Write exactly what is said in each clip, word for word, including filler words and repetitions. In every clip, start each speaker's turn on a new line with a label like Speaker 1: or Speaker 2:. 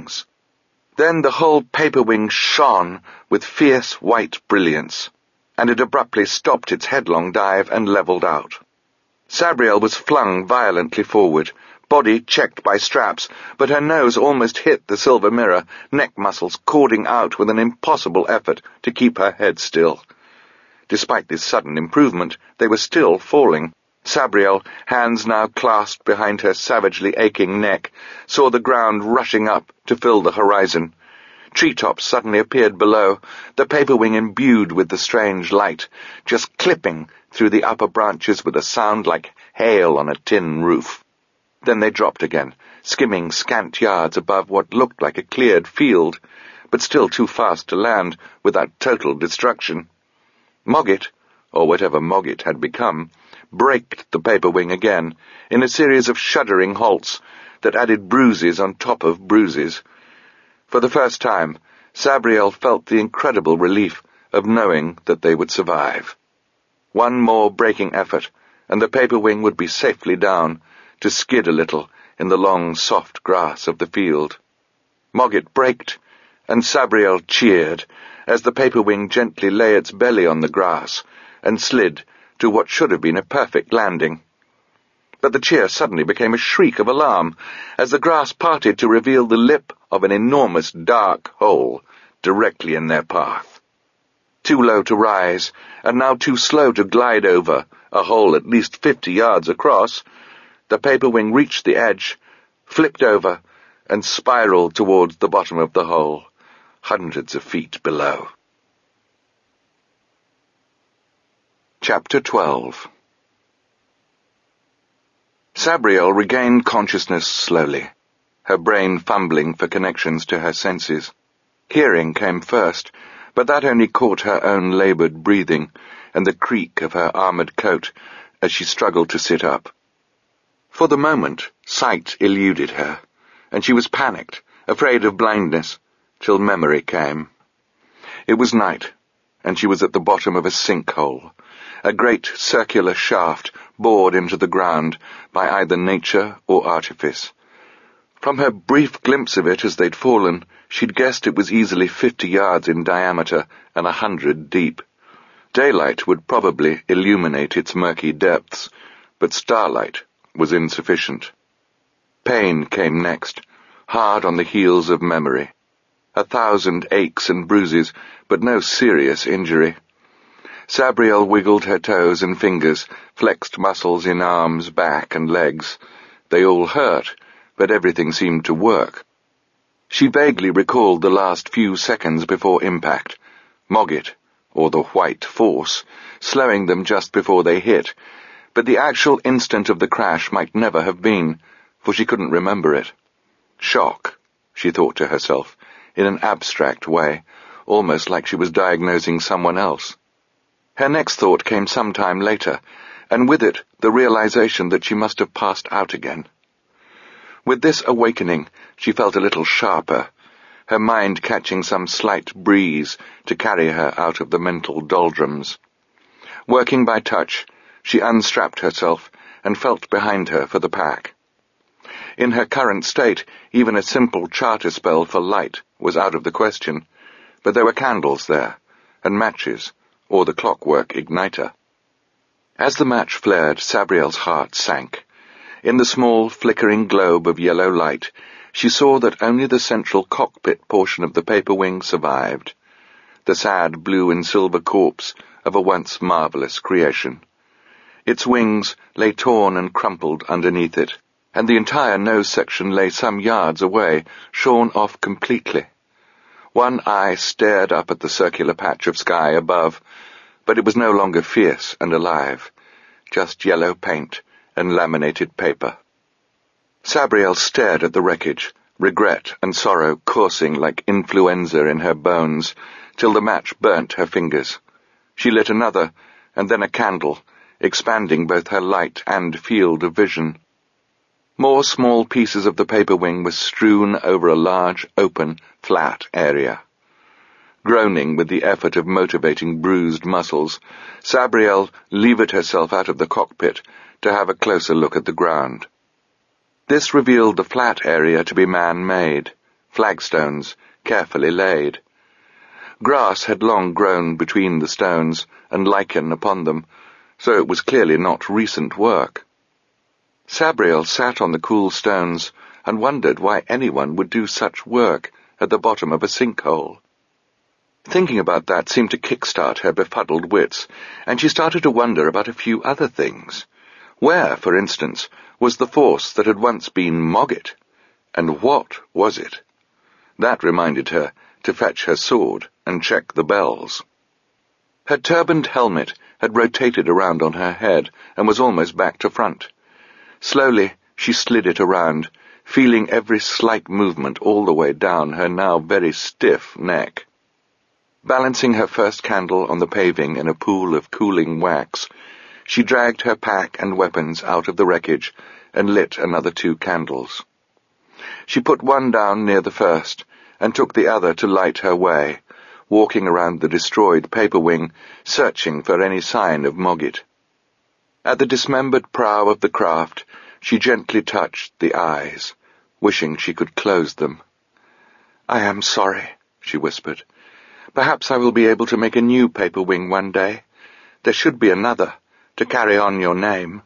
Speaker 1: wings. Then the whole paper wing shone with fierce white brilliance, and it abruptly stopped its headlong dive and levelled out. Sabriel was flung violently forward, body checked by straps, but her nose almost hit the silver mirror, neck muscles cording out with an impossible effort to keep her head still. Despite this sudden improvement, they were still falling. Sabriel, hands now clasped behind her savagely aching neck, saw the ground rushing up to fill the horizon. Treetops suddenly appeared below, the paper wing imbued with the strange light, just clipping through the upper branches with a sound like hail on a tin roof. Then they dropped again, skimming scant yards above what looked like a cleared field, but still too fast to land without total destruction. Mogget, or whatever Mogget had become, braked the paper wing again, in a series of shuddering halts that added bruises on top of bruises. For the first time, Sabriel felt the incredible relief of knowing that they would survive. One more braking effort, and the paper wing would be safely down, to skid a little in the long, soft grass of the field. Mogget braked, and Sabriel cheered, as the paper wing gently lay its belly on the grass and slid to what should have been a perfect landing. But the cheer suddenly became a shriek of alarm as the grass parted to reveal the lip of an enormous dark hole directly in their path. Too low to rise, and now too slow to glide over a hole at least fifty yards across, the paper wing reached the edge, flipped over, and spiraled towards the bottom of the hole, hundreds of feet below. Chapter twelve. Sabriel regained consciousness slowly, her brain fumbling for connections to her senses. Hearing came first, but that only caught her own laboured breathing and the creak of her armoured coat as she struggled to sit up. For the moment, sight eluded her, and she was panicked, afraid of blindness, till memory came. It was night, and she was at the bottom of a sinkhole, a great circular shaft bored into the ground by either nature or artifice. From her brief glimpse of it as they'd fallen, she'd guessed it was easily fifty yards in diameter and a hundred deep. Daylight would probably illuminate its murky depths, but starlight was insufficient. Pain came next, hard on the heels of memory. A thousand aches and bruises, but no serious injury. Sabriel wiggled her toes and fingers, flexed muscles in arms, back, and legs. They all hurt, but everything seemed to work. She vaguely recalled the last few seconds before impact. Mogget, or the White Force, slowing them just before they hit, but the actual instant of the crash might never have been, for she couldn't remember it. Shock, she thought to herself, in an abstract way, almost like she was diagnosing someone else. Her next thought came some time later, and with it the realization that she must have passed out again. With this awakening, she felt a little sharper, her mind catching some slight breeze to carry her out of the mental doldrums. Working by touch, she unstrapped herself and felt behind her for the pack. In her current state, even a simple charter spell for light was out of the question, but there were candles there, and matches, or the clockwork igniter. As the match flared, Sabriel's heart sank. In the small, flickering globe of yellow light, she saw that only the central cockpit portion of the paper wing survived, the sad blue and silver corpse of a once marvellous creation. Its wings lay torn and crumpled underneath it, and the entire nose section lay some yards away, shorn off completely. One eye stared up at the circular patch of sky above, but it was no longer fierce and alive, just yellow paint and laminated paper. Sabriel stared at the wreckage, regret and sorrow coursing like influenza in her bones, till the match burnt her fingers. She lit another, and then a candle, expanding both her light and field of vision. More small pieces of the paper wing were strewn over a large, open, flat area. Groaning with the effort of motivating bruised muscles, Sabriel levered herself out of the cockpit to have a closer look at the ground. This revealed the flat area to be man-made, flagstones carefully laid. Grass had long grown between the stones and lichen upon them, so it was clearly not recent work. Sabriel sat on the cool stones and wondered why anyone would do such work at the bottom of a sinkhole. Thinking about that seemed to kickstart her befuddled wits, and she started to wonder about a few other things. Where, for instance, was the force that had once been Mogget? And what was it? That reminded her to fetch her sword and check the bells. Her turbaned helmet had rotated around on her head and was almost back to front. Slowly she slid it around, feeling every slight movement all the way down her now very stiff neck. Balancing her first candle on the paving in a pool of cooling wax, she dragged her pack and weapons out of the wreckage and lit another two candles. She put one down near the first and took the other to light her way, walking around the destroyed paper wing, searching for any sign of Mogget. At the dismembered prow of the craft, she gently touched the eyes, wishing she could close them. "I am sorry," she whispered. "Perhaps I will be able to make a new paper wing one day. There should be another, to carry on your name."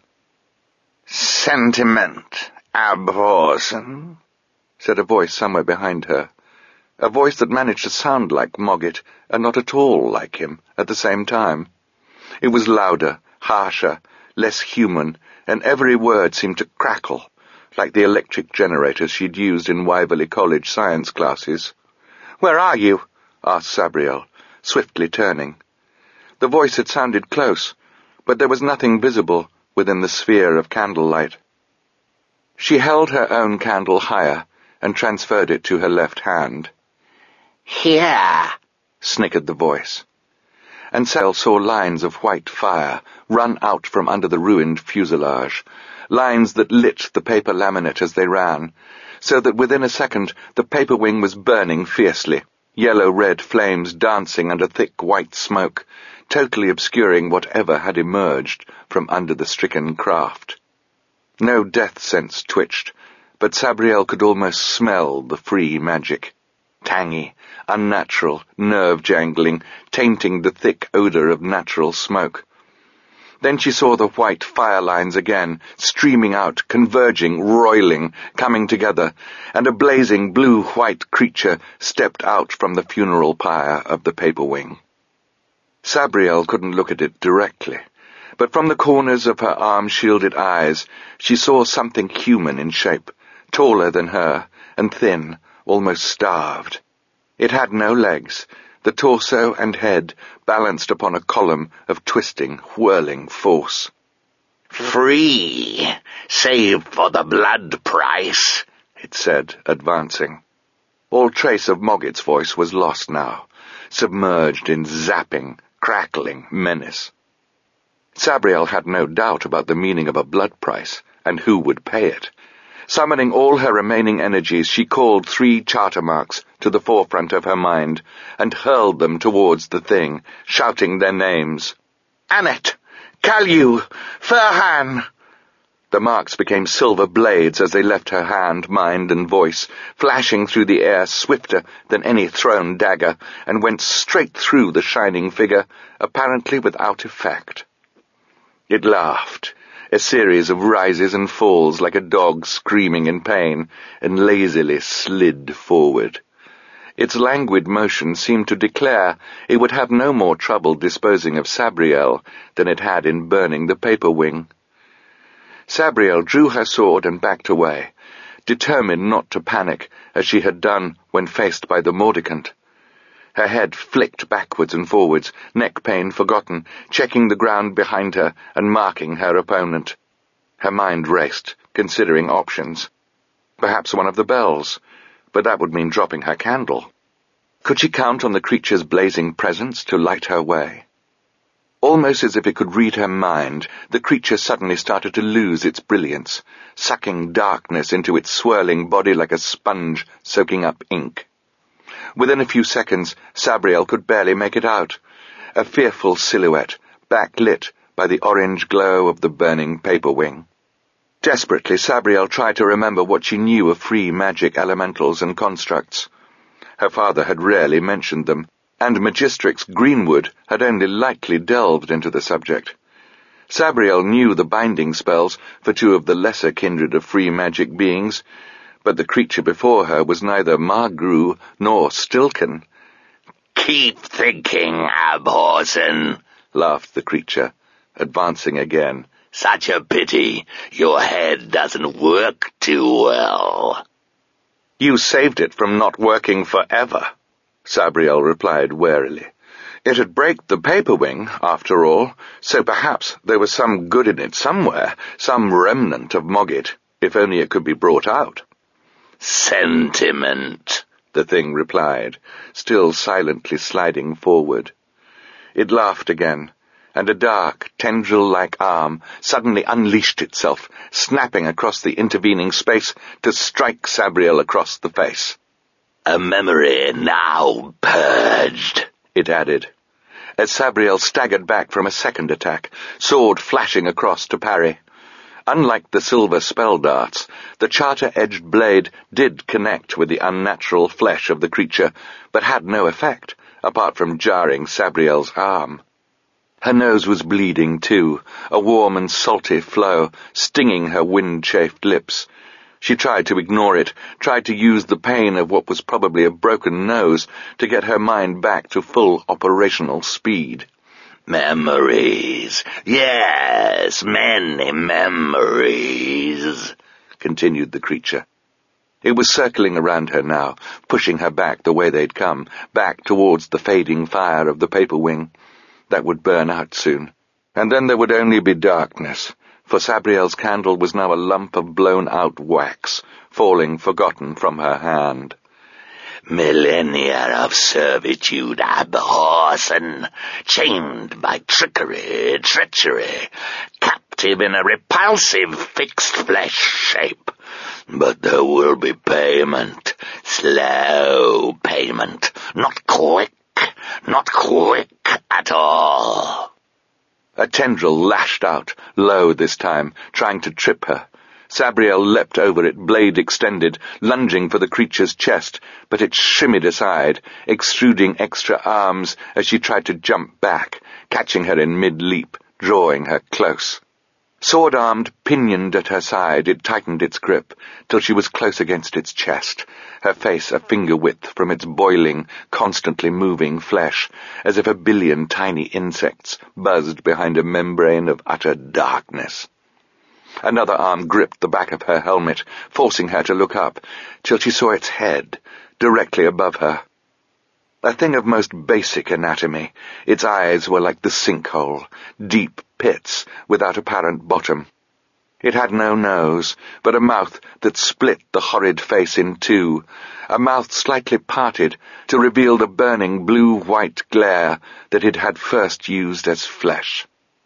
Speaker 1: "Sentiment abhorsen," said a voice somewhere behind her, a voice that managed to sound like Mogget and not at all like him at the same time. It was louder, harsher, less human, and every word seemed to crackle, like the electric generators she'd used in Wyverley College science classes. "Where are you?" asked Sabriel, swiftly turning. The voice had sounded close, but there was nothing visible within the sphere of candlelight. She held her own candle higher and transferred it to her left hand. "Here," snickered the voice. And Sabriel saw lines of white fire run out from under the ruined fuselage, lines that lit the paper laminate as they ran, so that within a second the paper wing was burning fiercely, yellow-red flames dancing under thick white smoke, totally obscuring whatever had emerged from under the stricken craft. No death sense twitched, but Sabriel could almost smell the free magic. Tangy, unnatural, nerve-jangling, tainting the thick odour of natural smoke. Then she saw the white fire lines again, streaming out, converging, roiling, coming together, and a blazing blue-white creature stepped out from the funeral pyre of the paper wing. Sabriel couldn't look at it directly, but from the corners of her arm-shielded eyes she saw something human in shape, taller than her, and thin, almost starved. It had no legs. The torso and head balanced upon a column of twisting, whirling force. "Free, save for the blood price," it said, advancing. All trace of Mogget's voice was lost now, submerged in zapping, crackling menace. Sabriel had no doubt about the meaning of a blood price, and who would pay it. Summoning all her remaining energies, she called three charter marks to the forefront of her mind and hurled them towards the thing, shouting their names. "Annette! Kalyu! Furhan!" The marks became silver blades as they left her hand, mind, and voice, flashing through the air swifter than any thrown dagger, and went straight through the shining figure, apparently without effect. It laughed, a series of rises and falls like a dog screaming in pain, and lazily slid forward. Its languid motion seemed to declare it would have no more trouble disposing of Sabriel than it had in burning the paper wing. Sabriel drew her sword and backed away, determined not to panic as she had done when faced by the mordicant. Her head flicked backwards and forwards, neck pain forgotten, checking the ground behind her and marking her opponent. Her mind raced, considering options. Perhaps one of the bells, but that would mean dropping her candle. Could she count on the creature's blazing presence to light her way? Almost as if it could read her mind, the creature suddenly started to lose its brilliance, sucking darkness into its swirling body like a sponge soaking up ink. Within a few seconds, Sabriel could barely make it out, a fearful silhouette, backlit by the orange glow of the burning paper wing. Desperately, Sabriel tried to remember what she knew of free magic elementals and constructs. Her father had rarely mentioned them, and Magistrix Greenwood had only lightly delved into the subject. Sabriel knew the binding spells for two of the lesser kindred of free magic beings, but the creature before her was neither Margru nor Stilken.
Speaker 2: "Keep thinking, Abhorsen," laughed the creature, advancing again. "Such a pity your head doesn't work too well."
Speaker 1: "You saved it from not working forever," Sabriel replied warily. "It had braked the paper wing, after all, so perhaps there was some good in it somewhere, some remnant of Moggit, if only it could be brought out."
Speaker 2: "Sentiment,"
Speaker 1: the thing replied, still silently sliding forward. It laughed again, and a dark, tendril-like arm suddenly unleashed itself, snapping across the intervening space to strike Sabriel across the face.
Speaker 2: "A memory now purged," it added,
Speaker 1: as Sabriel staggered back from a second attack, sword flashing across to parry. Unlike the silver spell darts, the charter-edged blade did connect with the unnatural flesh of the creature, but had no effect, apart from jarring Sabriel's arm. Her nose was bleeding, too, a warm and salty flow, stinging her wind-chafed lips. She tried to ignore it, tried to use the pain of what was probably a broken nose to get her mind back to full operational speed.
Speaker 2: "Memories, yes, many memories," continued the creature.
Speaker 1: It was circling around her now, pushing her back the way they'd come, back towards the fading fire of the paper wing. That would burn out soon, and then there would only be darkness, for Sabriel's candle was now a lump of blown-out wax, falling forgotten from her hand.
Speaker 2: "Millennia of servitude, Abhorsen, chained by trickery, treachery, captive in a repulsive fixed flesh shape. But there will be payment, slow payment, not quick, not quick at all."
Speaker 1: A tendril lashed out, low this time, trying to trip her. Sabriel leapt over it, blade extended, lunging for the creature's chest, but it shimmied aside, extruding extra arms as she tried to jump back, catching her in mid-leap, drawing her close. Sword-armed, pinioned at her side, it tightened its grip, till she was close against its chest, her face a finger-width from its boiling, constantly moving flesh, as if a billion tiny insects buzzed behind a membrane of utter darkness. Another arm gripped the back of her helmet, forcing her to look up, till she saw its head, directly above her. A thing of most basic anatomy, its eyes were like the sinkhole, deep pits without apparent bottom. It had no nose, but a mouth that split the horrid face in two, a mouth slightly parted to reveal the burning blue-white glare that it had first used as flesh.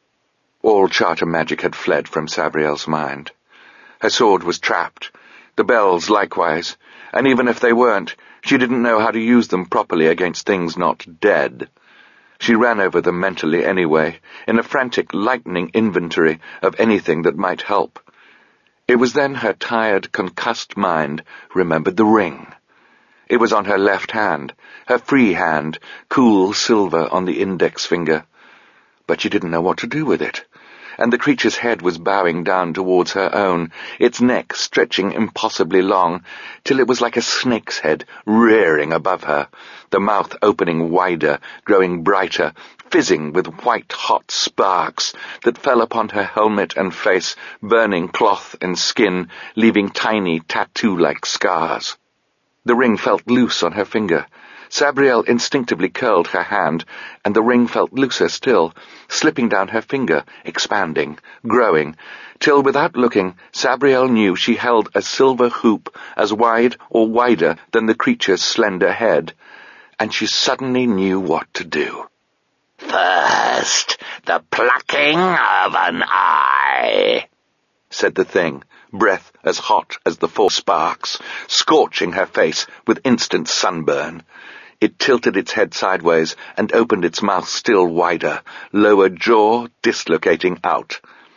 Speaker 1: All charter magic had fled from Sabriel's mind. Her sword was trapped, the bells likewise, and even if they weren't, she didn't know how to use them properly against things not dead. She ran over them mentally anyway, in a frantic lightning inventory of anything that might help. It was then her tired, concussed mind remembered the ring. It was on her left hand, her free hand, cool silver on the index finger. But she didn't know what to do with it. And the creature's head was bowing down towards her own, its neck stretching impossibly long, till it was like a snake's head rearing above her, the mouth opening wider, growing brighter, fizzing with white-hot sparks that fell upon her helmet and face, burning cloth and skin, leaving tiny tattoo-like scars. The ring felt loose on her finger. Sabriel instinctively curled her hand, and the ring felt looser still, slipping down her finger, expanding, growing, till without looking, Sabriel knew she held a silver hoop as wide or wider than the creature's slender head, and she suddenly knew what to do.
Speaker 2: "First, the plucking of an eye,"
Speaker 1: said the thing, breath as hot as the four sparks, scorching her face with instant sunburn. It tilted its head sideways and opened its mouth still wider, lower jaw dislocating out.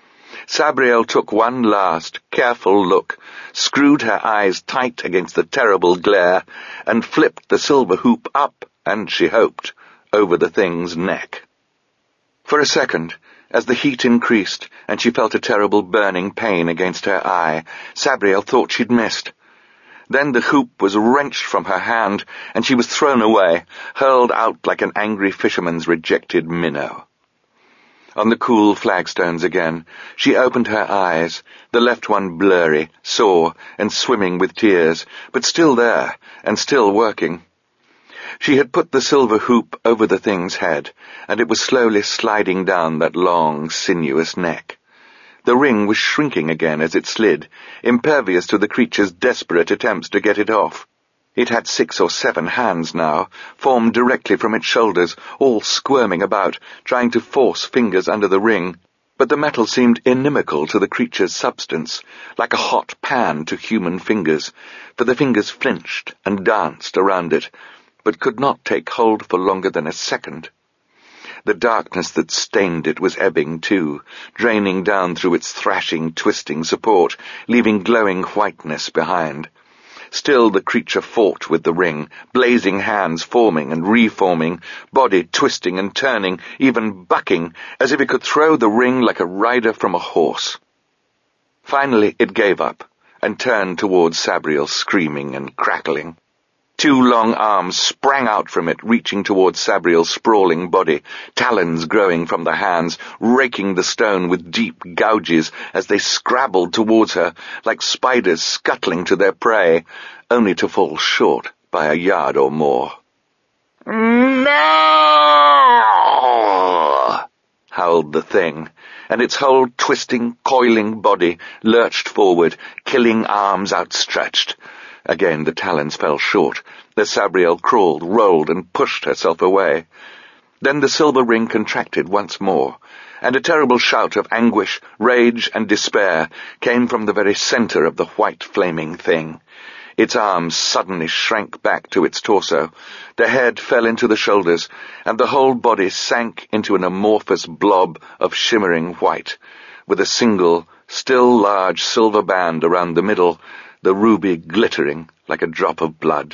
Speaker 1: Sabriel took one last, careful look, screwed her eyes tight against the terrible glare, and flipped the silver hoop up, and she hoped, over the thing's neck. For a second, as the heat increased and she felt a terrible burning pain against her eye, Sabriel thought she'd missed. Then the hoop was wrenched from her hand, and she was thrown away, hurled out like an angry fisherman's rejected minnow. On the cool flagstones again, she opened her eyes, the left one blurry, sore, and swimming with tears, but still there, and still working. She had put the silver hoop over the thing's head, and it was slowly sliding down that long, sinuous neck. The ring was shrinking again as it slid, impervious to the creature's desperate attempts to get it off. It had six or seven hands now, formed directly from its shoulders, all squirming about, trying to force fingers under the ring, but the metal seemed inimical to the creature's substance, like a hot pan to human fingers, for the fingers flinched and danced around it, but could not take hold for longer than a second. The darkness that stained it was ebbing too, draining down through its thrashing, twisting support, leaving glowing whiteness behind. Still the creature fought with the ring, blazing hands forming and reforming, body twisting and turning, even bucking, as if it could throw the ring like a rider from a horse. Finally it gave up, and turned towards Sabriel, screaming and crackling. Two long arms sprang out from it, reaching towards Sabriel's sprawling body, talons growing from the hands, raking the stone with deep gouges as they scrabbled towards her, like spiders scuttling to their prey, only to fall short by a yard or more. "No!" howled the thing, and its whole twisting, coiling body lurched forward, killing arms outstretched. Again the talons fell short, as Sabriel crawled, rolled, and pushed herself away. Then the silver ring contracted once more, and a terrible shout of anguish, rage, and despair came from the very center of the white flaming thing. Its arms suddenly shrank back to its torso, the head fell into the shoulders, and the whole body sank into an amorphous blob of shimmering white, with a single, still large silver band around the middle, the ruby glittering like a drop of blood.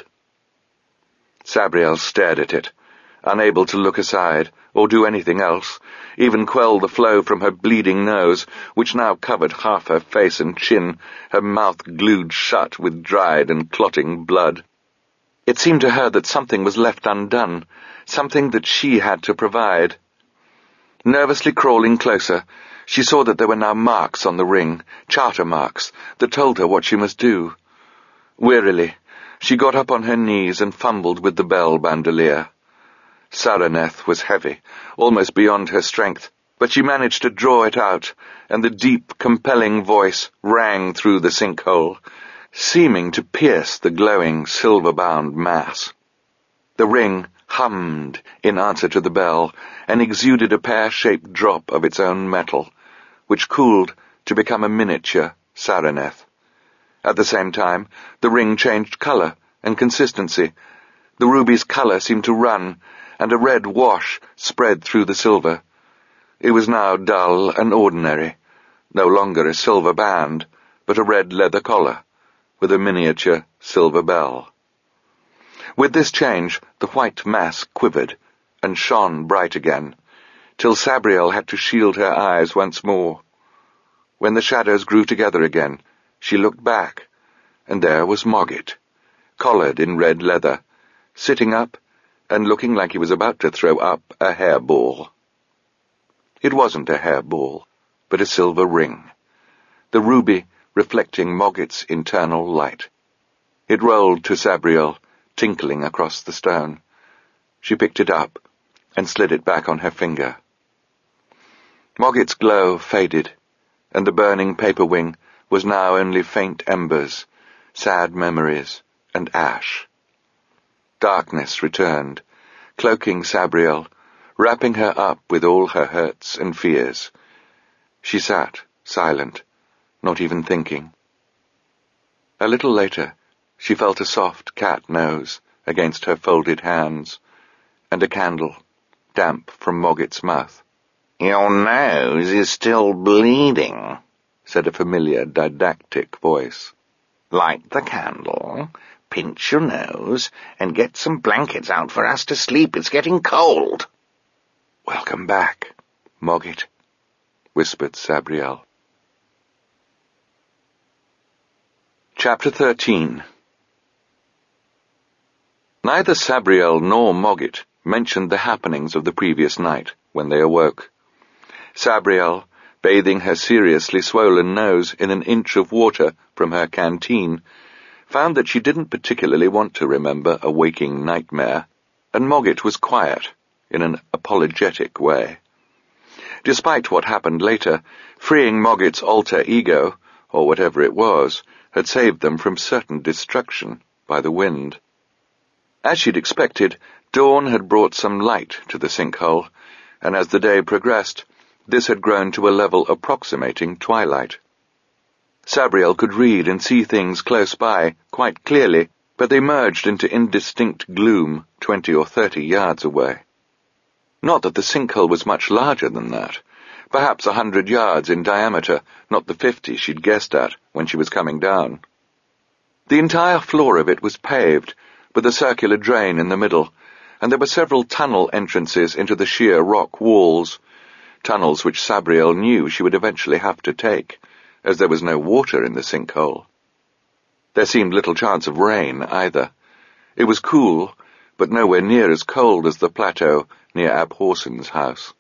Speaker 1: Sabriel stared at it, unable to look aside or do anything else, even quell the flow from her bleeding nose, which now covered half her face and chin, her mouth glued shut with dried and clotting blood. It seemed to her that something was left undone, something that she had to provide. Nervously crawling closer, she saw that there were now marks on the ring, charter marks, that told her what she must do. Wearily, she got up on her knees and fumbled with the bell bandolier. Saraneth was heavy, almost beyond her strength, but she managed to draw it out, and the deep, compelling voice rang through the sinkhole, seeming to pierce the glowing, silver-bound mass. The ring hummed in answer to the bell, and exuded a pear-shaped drop of its own metal, which cooled to become a miniature Saraneth. At the same time, the ring changed color and consistency. The ruby's color seemed to run, and a red wash spread through the silver. It was now dull and ordinary, no longer a silver band, but a red leather collar, with a miniature silver bell. With this change, the white mass quivered and shone bright again, till Sabriel had to shield her eyes once more. When the shadows grew together again, she looked back, and there was Mogget, collared in red leather, sitting up and looking like he was about to throw up a hairball. It wasn't a hairball, but a silver ring, the ruby reflecting Mogget's internal light. It rolled to Sabriel, tinkling across the stone. She picked it up and slid it back on her finger. Mogget's glow faded, and the burning paper wing was now only faint embers, sad memories, and ash. Darkness returned, cloaking Sabriel, wrapping her up with all her hurts and fears. She sat, silent, not even thinking. A little later, she felt a soft cat nose against her folded hands, and a candle, damp from Mogget's mouth.
Speaker 2: "Your nose is still bleeding," said a familiar didactic voice. "Light the candle, pinch your nose, and get some blankets out for us to sleep. It's getting cold."
Speaker 1: "Welcome back, Mogget," whispered Sabriel. Chapter thirteen. Neither Sabriel nor Mogget mentioned the happenings of the previous night when they awoke. Sabriel, bathing her seriously swollen nose in an inch of water from her canteen, found that she didn't particularly want to remember a waking nightmare, and Mogget was quiet, in an apologetic way. Despite what happened later, freeing Mogget's alter ego, or whatever it was, had saved them from certain destruction by the wind. As she'd expected, dawn had brought some light to the sinkhole, and as the day progressed, this had grown to a level approximating twilight. Sabriel could read and see things close by quite clearly, but they merged into indistinct gloom twenty or thirty yards away. Not that the sinkhole was much larger than that, perhaps a hundred yards in diameter, not the fifty she'd guessed at when she was coming down. The entire floor of it was paved, with a circular drain in the middle, and there were several tunnel entrances into the sheer rock walls, tunnels which Sabriel knew she would eventually have to take, as there was no water in the sinkhole. There seemed little chance of rain, either. It was cool, but nowhere near as cold as the plateau near Abhorsen's house.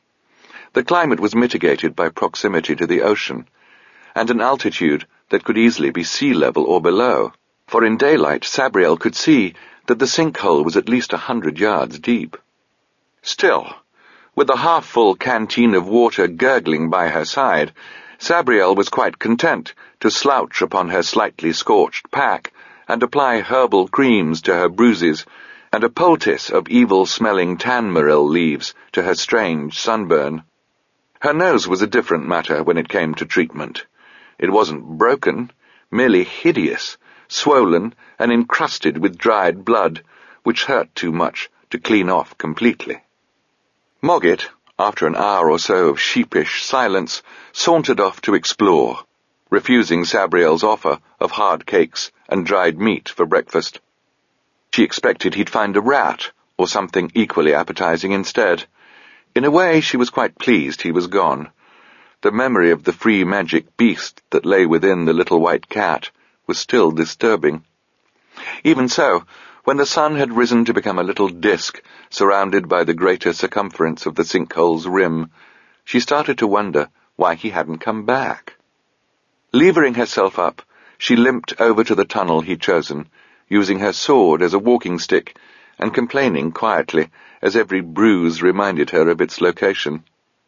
Speaker 1: The climate was mitigated by proximity to the ocean, and an altitude that could easily be sea level or below, for in daylight Sabriel could see that the sinkhole was at least a hundred yards deep. Still, with a half-full canteen of water gurgling by her side, Sabriel was quite content to slouch upon her slightly scorched pack and apply herbal creams to her bruises and a poultice of evil-smelling tanmaril leaves to her strange sunburn. Her nose was a different matter when it came to treatment. It wasn't broken, merely hideous, swollen and encrusted with dried blood, which hurt too much to clean off completely. Mogget, after an hour or so of sheepish silence, sauntered off to explore, refusing Sabriel's offer of hard cakes and dried meat for breakfast. She expected he'd find a rat or something equally appetizing instead. In a way, she was quite pleased he was gone. The memory of the free magic beast that lay within the little white cat was still disturbing. Even so, when the sun had risen to become a little disk surrounded by the greater circumference of the sinkhole's rim, she started to wonder why he hadn't come back. Levering herself up, she limped over to the tunnel he'd chosen, using her sword as a walking stick and complaining quietly as every bruise reminded her of its location.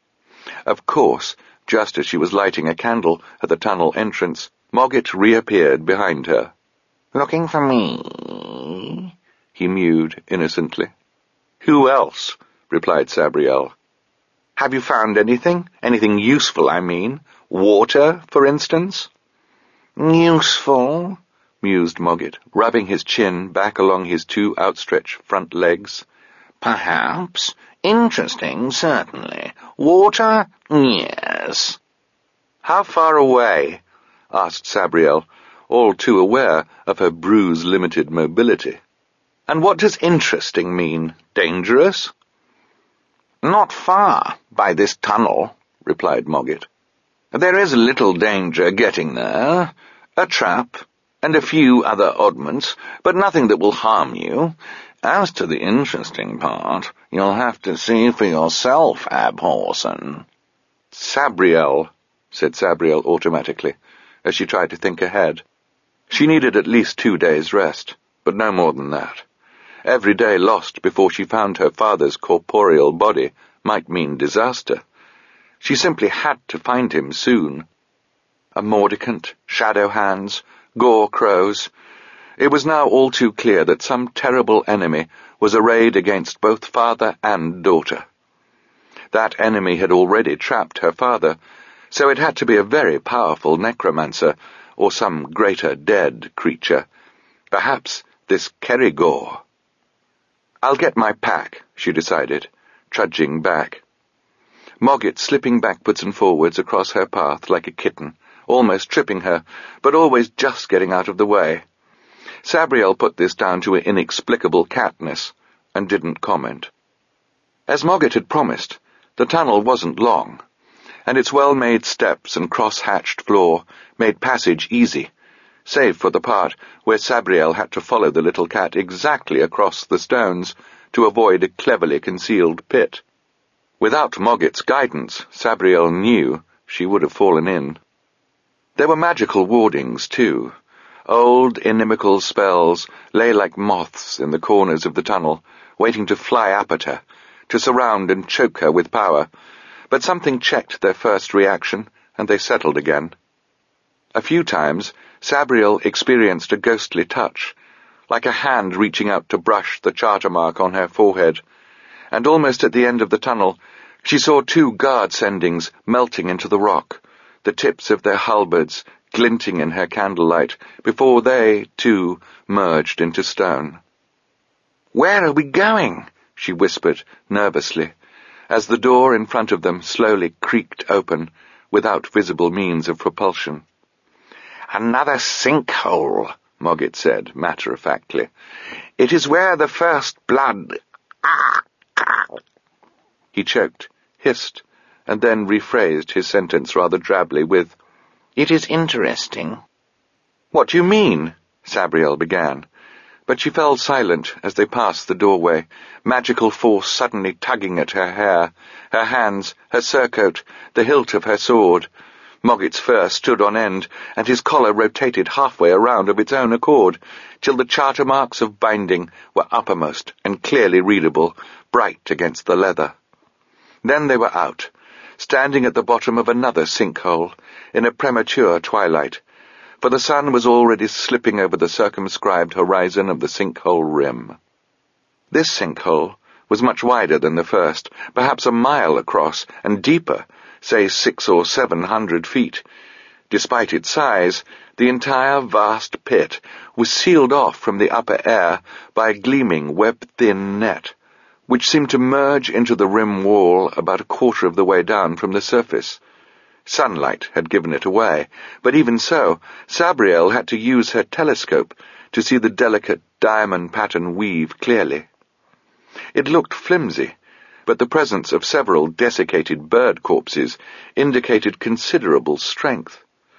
Speaker 1: Of course, just as she was lighting a candle at the tunnel entrance, Mogget reappeared behind her.
Speaker 2: "Looking for me?"
Speaker 1: he mewed innocently. "Who else?" replied Sabriel. "Have you found anything? Anything useful, I mean? Water, for instance?"
Speaker 2: "Useful?"
Speaker 1: mused Mogget, rubbing his chin back along his two outstretched front legs.
Speaker 2: "Perhaps. Interesting, certainly. Water? Yes."
Speaker 1: "How far away?" asked Sabriel, all too aware of her bruise-limited mobility. "And what does interesting mean? Dangerous?"
Speaker 2: "Not far, by this tunnel," replied Mogget. "There is little danger getting there. A trap, and a few other oddments, but nothing that will harm you. As to the interesting part, you'll have to see for yourself, Abhorsen."
Speaker 1: "Sabriel," said Sabriel automatically, as she tried to think ahead. She needed at least two days' rest, but no more than that. Every day lost before she found her father's corporeal body might mean disaster. She simply had to find him soon. A mordicant, shadow hands, gore crows. It was now all too clear that some terrible enemy was arrayed against both father and daughter. That enemy had already trapped her father, so it had to be a very powerful necromancer, or some greater dead creature. Perhaps this Kerrigor. "I'll get my pack," she decided, trudging back. Moggit slipping backwards and forwards across her path like a kitten, almost tripping her, but always just getting out of the way. Sabriel put this down to inexplicable catness, and didn't comment. As Moggit had promised, the tunnel wasn't long, and its well-made steps and cross-hatched floor made passage easy, save for the part where Sabriel had to follow the little cat exactly across the stones to avoid a cleverly concealed pit. Without Moggit's guidance, Sabriel knew she would have fallen in. There were magical wardings, too. Old, inimical spells lay like moths in the corners of the tunnel, waiting to fly up at her, to surround and choke her with power, but something checked their first reaction, and they settled again. A few times, Sabriel experienced a ghostly touch, like a hand reaching out to brush the charter mark on her forehead, and almost at the end of the tunnel, she saw two guard sendings melting into the rock, the tips of their halberds glinting in her candlelight, before they, too, merged into stone. "Where are we going?" she whispered nervously, as the door in front of them slowly creaked open, without visible means of propulsion. "Another sinkhole," Moggit said, matter-of-factly. "It is where the first blood—" He choked, hissed, and then rephrased his sentence rather drably with, "It is interesting." "What do you mean?" Sabriel began, but she fell silent as they passed the doorway, magical force suddenly tugging at her hair, her hands, her surcoat, the hilt of her sword. Moggit's fur stood on end, and his collar rotated halfway around of its own accord, till the charter marks of binding were uppermost and clearly readable, bright against the leather. Then they were out, standing at the bottom of another sinkhole, in a premature twilight, for the sun was already slipping over the circumscribed horizon of the sinkhole rim. This sinkhole was much wider than the first, perhaps a mile across, and deeper, say six or seven hundred feet. Despite its size, the entire vast pit was sealed off from the upper air by a gleaming web-thin net, which seemed to merge into the rim wall about a quarter of the way down from the surface. Sunlight had given it away, but even so, Sabriel had to use her telescope to see the delicate diamond pattern weave clearly. It looked flimsy, but the presence of several desiccated bird corpses indicated considerable strength.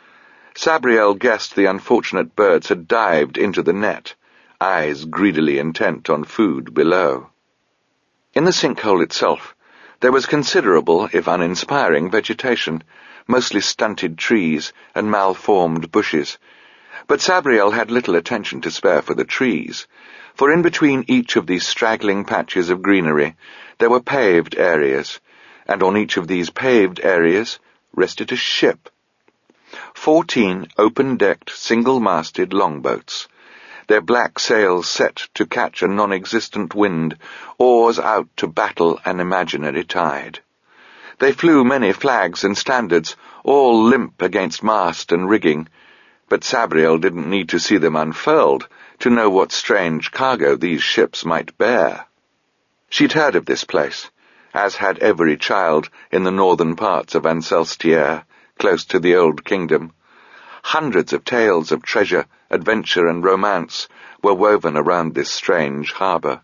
Speaker 1: Sabriel guessed the unfortunate birds had dived into the net, eyes greedily intent on food below. In the sinkhole itself, there was considerable, if uninspiring, vegetation, mostly stunted trees and malformed bushes, but Sabriel had little attention to spare for the trees, for in between each of these straggling patches of greenery there were paved areas, and on each of these paved areas rested a ship. Fourteen open-decked, single-masted longboats, their black sails set to catch a non-existent wind, oars out to battle an imaginary tide. They flew many flags and standards, all limp against mast and rigging, but Sabriel didn't need to see them unfurled to know what strange cargo these ships might bear. She'd heard of this place, as had every child in the northern parts of Ancelstiere, close to the Old Kingdom. Hundreds of tales of treasure, adventure, and romance were woven around this strange harbour.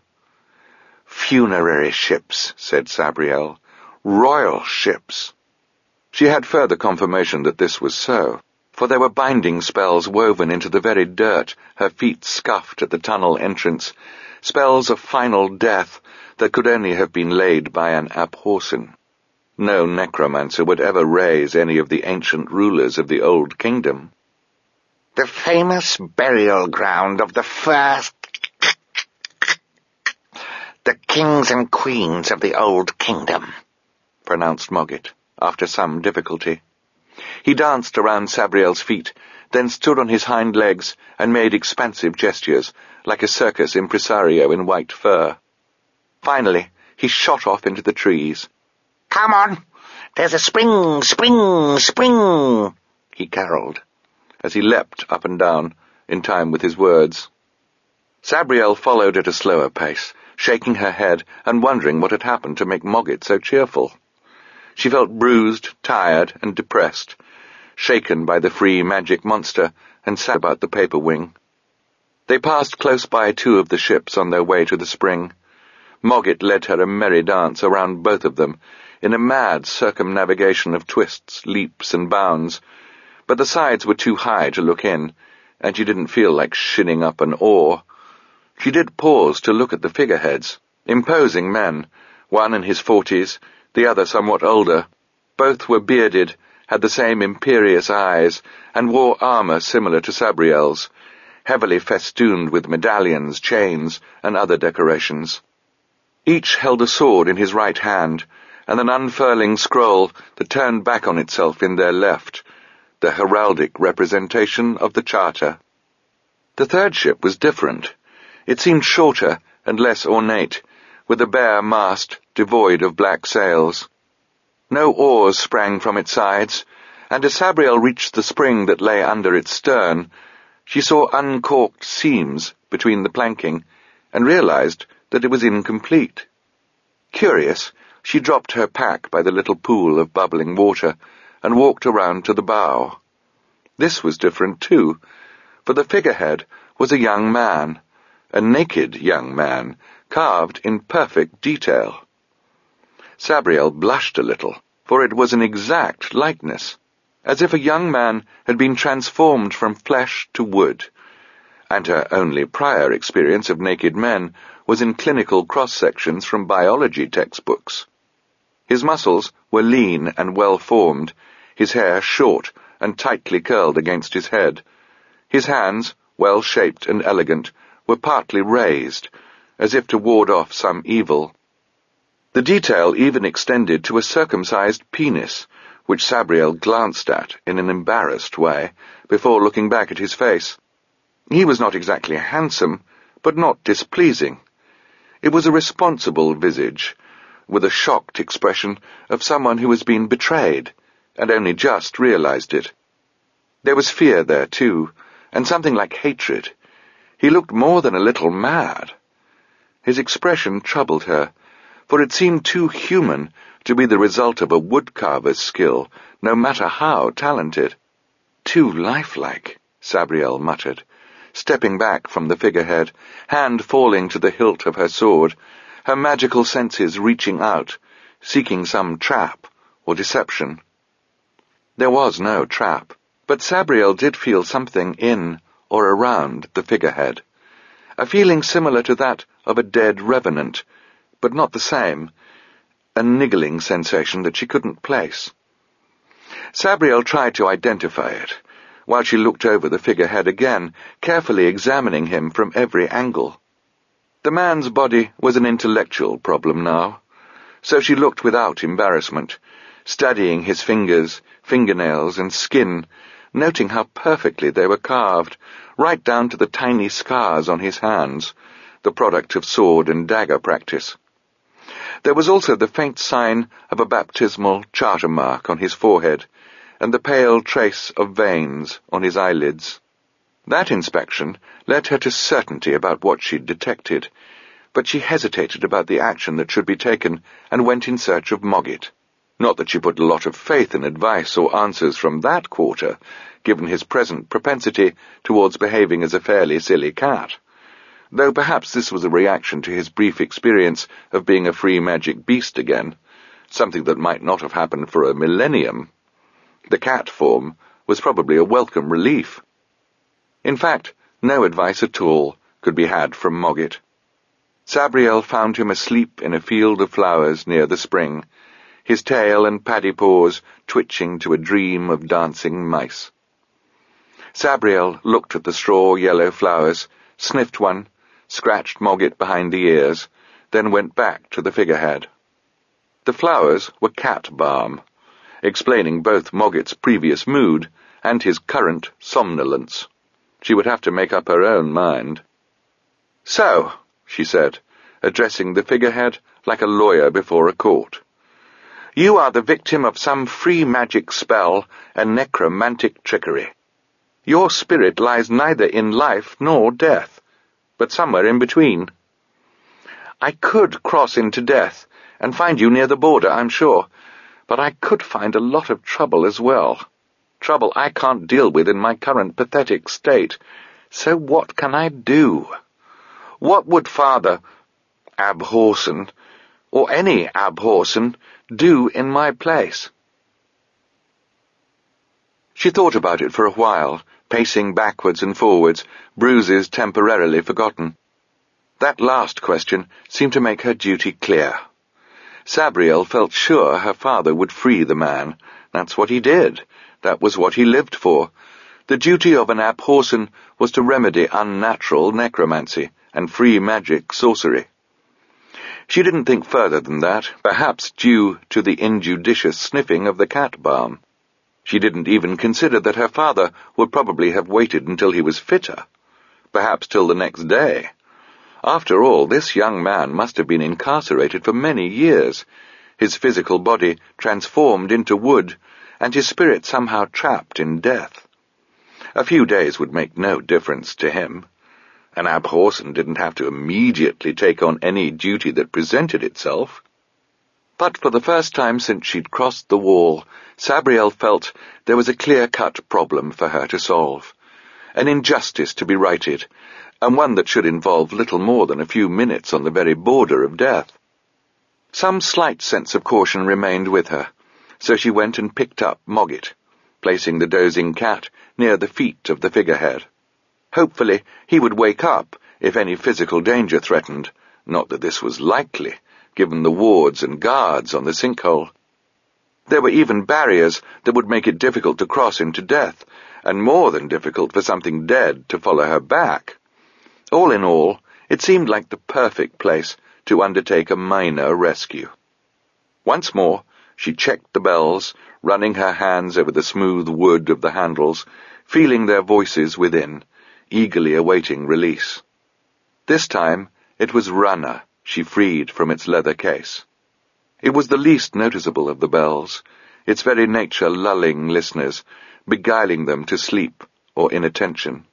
Speaker 1: "Funerary ships," said Sabriel. "Royal ships." She had further confirmation that this was so, for there were binding spells woven into the very dirt her feet scuffed at the tunnel entrance, spells of final death that could only have been laid by an Abhorsen. No necromancer would ever raise any of the ancient rulers of the Old Kingdom.
Speaker 2: "The famous burial ground of the first... the kings and queens of the Old Kingdom," pronounced Moggit, after some difficulty. He danced around Sabriel's feet, then stood on his hind legs and made expansive gestures, like a circus impresario in white fur. Finally, he shot off into the trees. "Come on! There's a spring, spring, spring!" he caroled, as he leapt up and down, in time with his words. Sabriel followed at a slower pace, shaking her head and wondering what had happened to make Moggit so cheerful.
Speaker 1: She felt bruised, tired, and depressed, shaken by the free magic monster, and sad about the paper wing. They passed close by two of the ships on their way to the spring. Mogget led her a merry dance around both of them, in a mad circumnavigation of twists, leaps, and bounds, but the sides were too high to look in, and she didn't feel like shinning up an oar. She did pause to look at the figureheads, imposing men, one in his forties, the other somewhat older. Both were bearded, had the same imperious eyes, and wore armour similar to Sabriel's, heavily festooned with medallions, chains, and other decorations. Each held a sword in his right hand, and an unfurling scroll that turned back on itself in their left, the heraldic representation of the Charter. The third ship was different. It seemed shorter and less ornate, with a bare mast devoid of black sails. No oars sprang from its sides, and as Sabriel reached the spring that lay under its stern, she saw uncorked seams between the planking, and realized that it was incomplete. Curious, she dropped her pack by the little pool of bubbling water and walked around to the bow. This was different too, for the figurehead was a young man, a naked young man, carved in perfect detail. Sabriel blushed a little, for it was an exact likeness, as if a young man had been transformed from flesh to wood, and her only prior experience of naked men was in clinical cross-sections from biology textbooks. His muscles were lean and well-formed, his hair short and tightly curled against his head. His hands, well-shaped and elegant, were partly raised, as if to ward off some evil. The detail even extended to a circumcised penis, which Sabriel glanced at in an embarrassed way, before looking back at his face. He was not exactly handsome, but not displeasing. It was a responsible visage, with a shocked expression of someone who has been betrayed, and only just realized it. There was fear there, too, and something like hatred. He looked more than a little mad. His expression troubled her, for it seemed too human to be the result of a woodcarver's skill, no matter how talented. Too lifelike, Sabriel muttered, stepping back from the figurehead, hand falling to the hilt of her sword, her magical senses reaching out, seeking some trap or deception. There was no trap, but Sabriel did feel something in or around the figurehead, a feeling similar to that of a dead revenant, but not the same, a niggling sensation that she couldn't place. Sabriel tried to identify it, while she looked over the figurehead again, carefully examining him from every angle. The man's body was an intellectual problem now, so she looked without embarrassment, studying his fingers, fingernails, and skin, noting how perfectly they were carved, right down to the tiny scars on his hands, the product of sword and dagger practice. There was also the faint sign of a baptismal charter mark on his forehead, and the pale trace of veins on his eyelids. That inspection led her to certainty about what she'd detected, but she hesitated about the action that should be taken and went in search of Mogget. Not that she put a lot of faith in advice or answers from that quarter, given his present propensity towards behaving as a fairly silly cat, though perhaps this was a reaction to his brief experience of being a free magic beast again, something that might not have happened for a millennium. The cat form was probably a welcome relief. In fact, no advice at all could be had from Mogget. Sabriel found him asleep in a field of flowers near the spring, his tail and paddy paws twitching to a dream of dancing mice. Sabriel looked at the straw-yellow flowers, sniffed one, scratched Mogget behind the ears, then went back to the figurehead. The flowers were cat balm, explaining both Mogget's previous mood and his current somnolence. She would have to make up her own mind. "So," she said, addressing the figurehead like a lawyer before a court, "you are the victim of some free magic spell and necromantic trickery. Your spirit lies neither in life nor death, but somewhere in between. I could cross into death and find you near the border, I'm sure, But I could find a lot of trouble as well. Trouble I can't deal with in my current pathetic state. So what can I do? What would Father Abhorsen, or any Abhorsen, do in my place? She thought about it for a while, pacing backwards and forwards, bruises temporarily forgotten. That last question seemed to make her duty clear. Sabriel felt sure her father would free the man. That's what he did. That was what he lived for. The duty of an Abhorsen was to remedy unnatural necromancy and free magic sorcery. She didn't think further than that, perhaps due to the injudicious sniffing of the cat balm. She didn't even consider that her father would probably have waited until he was fitter, perhaps till the next day. After all, this young man must have been incarcerated for many years, his physical body transformed into wood, and his spirit somehow trapped in death. A few days would make no difference to him. An Abhorsen didn't have to immediately take on any duty that presented itself. But for the first time since she'd crossed the wall, Sabriel felt there was a clear-cut problem for her to solve, an injustice to be righted, and one that should involve little more than a few minutes on the very border of death. Some slight sense of caution remained with her, so she went and picked up Mogget, placing the dozing cat near the feet of the figurehead. Hopefully he would wake up if any physical danger threatened, not that this was likely, given the wards and guards on the sinkhole. There were even barriers that would make it difficult to cross into death, and more than difficult for something dead to follow her back. All in all, it seemed like the perfect place to undertake a minor rescue. Once more, she checked the bells, running her hands over the smooth wood of the handles, feeling their voices within, eagerly awaiting release. This time, it was Ranna she freed from its leather case. It was the least noticeable of the bells, its very nature lulling listeners, beguiling them to sleep or inattention.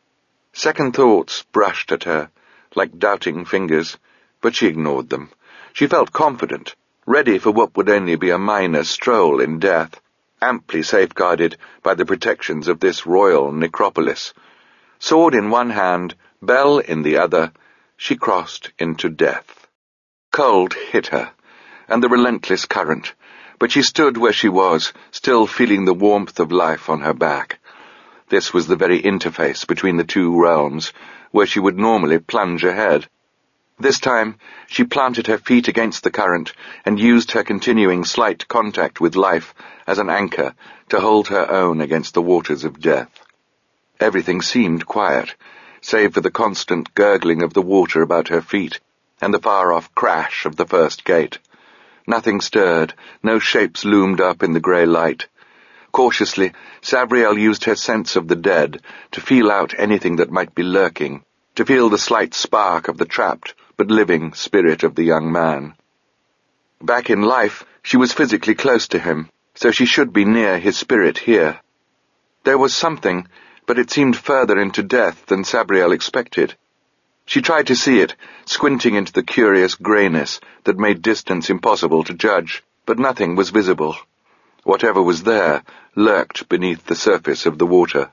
Speaker 1: Second thoughts brushed at her, like doubting fingers, but she ignored them. She felt confident, ready for what would only be a minor stroll in death, amply safeguarded by the protections of this royal necropolis. Sword in one hand, bell in the other, she crossed into death. Cold hit her, and the relentless current, but she stood where she was, still feeling the warmth of life on her back. This was the very interface between the two realms, where she would normally plunge ahead. This time, she planted her feet against the current and used her continuing slight contact with life as an anchor to hold her own against the waters of death. Everything seemed quiet, save for the constant gurgling of the water about her feet and the far-off crash of the first gate. Nothing stirred, no shapes loomed up in the grey light. Cautiously, Sabriel used her sense of the dead to feel out anything that might be lurking, to feel the slight spark of the trapped but living spirit of the young man. Back in life, she was physically close to him, so she should be near his spirit here. There was something, but it seemed further into death than Sabriel expected. She tried to see it, squinting into the curious greyness that made distance impossible to judge, but nothing was visible. Whatever was there lurked beneath the surface of the water.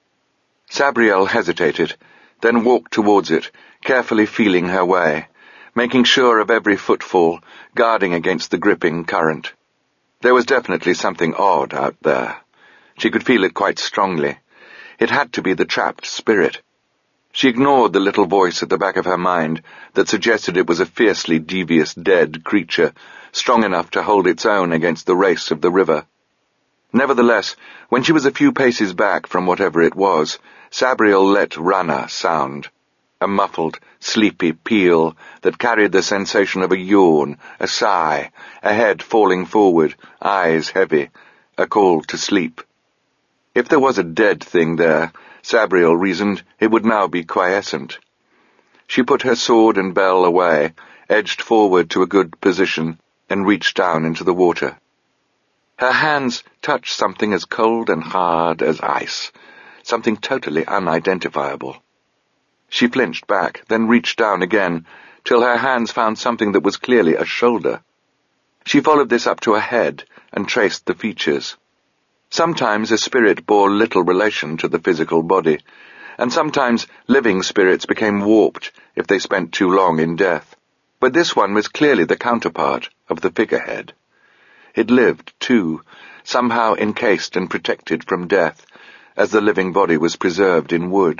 Speaker 1: Sabriel hesitated, then walked towards it, carefully feeling her way, making sure of every footfall, guarding against the gripping current. There was definitely something odd out there. She could feel it quite strongly. It had to be the trapped spirit. She ignored the little voice at the back of her mind that suggested it was a fiercely devious dead creature, strong enough to hold its own against the race of the river. Nevertheless, when she was a few paces back from whatever it was, Sabriel let Ranna sound, a muffled, sleepy peal that carried the sensation of a yawn, a sigh, a head falling forward, eyes heavy, a call to sleep. If there was a dead thing there, Sabriel reasoned it would now be quiescent. She put her sword and bell away, edged forward to a good position, and reached down into the water. Her hands touched something as cold and hard as ice, something totally unidentifiable. She flinched back, then reached down again, till her hands found something that was clearly a shoulder. She followed this up to a head, and traced the features. Sometimes a spirit bore little relation to the physical body, and sometimes living spirits became warped if they spent too long in death. But this one was clearly the counterpart of the figurehead. It lived, too, somehow encased and protected from death, as the living body was preserved in wood.